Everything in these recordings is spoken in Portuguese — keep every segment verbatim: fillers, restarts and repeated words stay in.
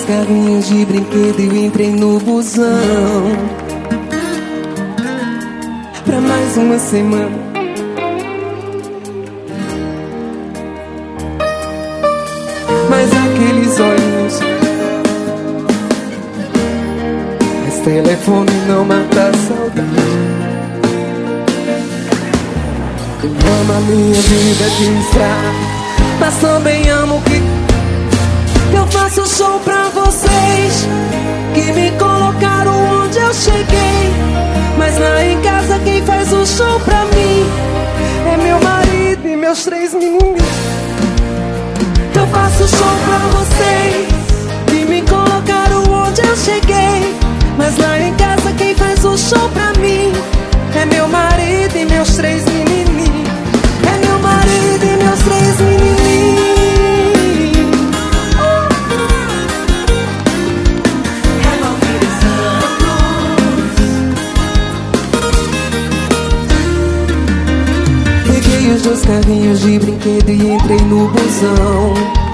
carrinhos de brinquedo e entrei no busão pra mais uma semana. Mas aqueles olhinhos, esse telefone não mata a saudade. Eu amo a minha vida de estrada, mas também amo que eu faço show pra vocês, que me colocaram onde eu cheguei. Mas lá em casa quem faz o show pra mim é meu marido e meus três meninos. Eu faço show pra vocês, que me colocaram onde eu cheguei. Mas lá em casa quem faz o show pra mim é meu marido e meus três menininhos. É meu marido e meus três menininhos. Peguei os dois carrinhos de brinquedo e entrei no busão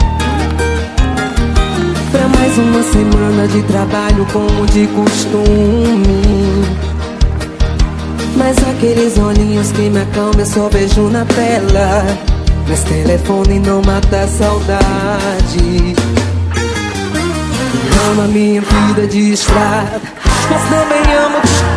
pra mais uma semana de trabalho como de costume. Mas aqueles olhinhos que me acalmam eu só vejo na tela. Mas telefone não mata a saudade. Eu amo a minha vida de estrada, mas também amo